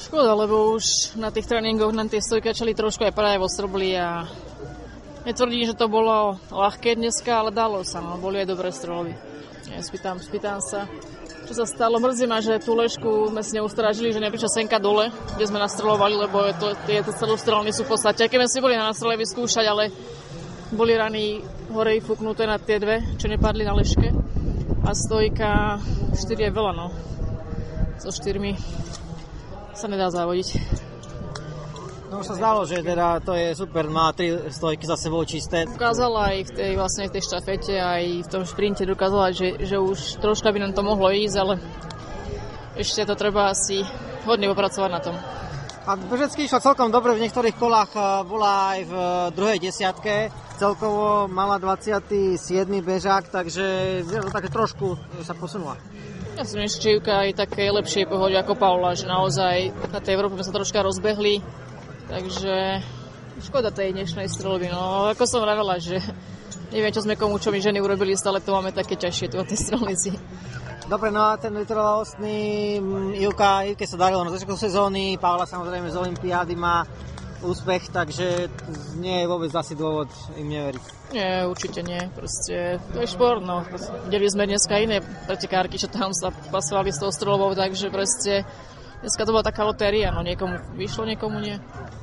Škoda, lebo už na tých tréningoch na tie stojkačali trošku aj práve ostrbli a netvrdím, že to bolo ľahké dneska, ale dalo sa, no, boli aj dobré streľby. Spýtam sa, čo sa stalo. Mrzí ma, že tú ležku sme si neustrážili, že neprišla senka dole, kde sme nastreľovali, lebo tieto celostrelny sú v podstate. Keď sme si boli na nastrele vyskúšať, ale boli rany hore fúknuté na tie dve, čo nepadli na ležke. A stojka 4 je veľa, no. So 4 sa nedá závodiť. No už sa zdalo, že teda to je super, má 3 stojky za sebou čisté. Ukázala aj v tej štafete, aj v tom šprinte dokázala, že už troška by nám to mohlo ísť, ale ešte to treba asi hodne popracovať na tom. A bežecky išla celkom dobre, v niektorých kolách bola aj v druhej desiatke, celkovo mala 27. bežák, takže také trošku sa posunula. Ja si myslím, že Ivka aj také lepšie pohode ako Paula, že naozaj na tej Európe sa troška rozbehli, takže škoda tej dnešnej streľby. No, ako som vravela, že neviem, čo sme komu, čo my ženy urobili, stále to máme také ťažšie tu na tej strelnici. Dobre, no a ten vytrvalostný Ivke sa darilo na začiatku sezóny, Paula samozrejme z olympiády má úspech, takže nie je vôbec asi dôvod im neveriť. Nie, určite nie, proste to je šport, no. Videli sme dneska iné pretekárky, čo tam sa pasovali s tou streľbou, takže proste dneska to bola taká lotéria, no niekomu vyšlo, niekomu nie.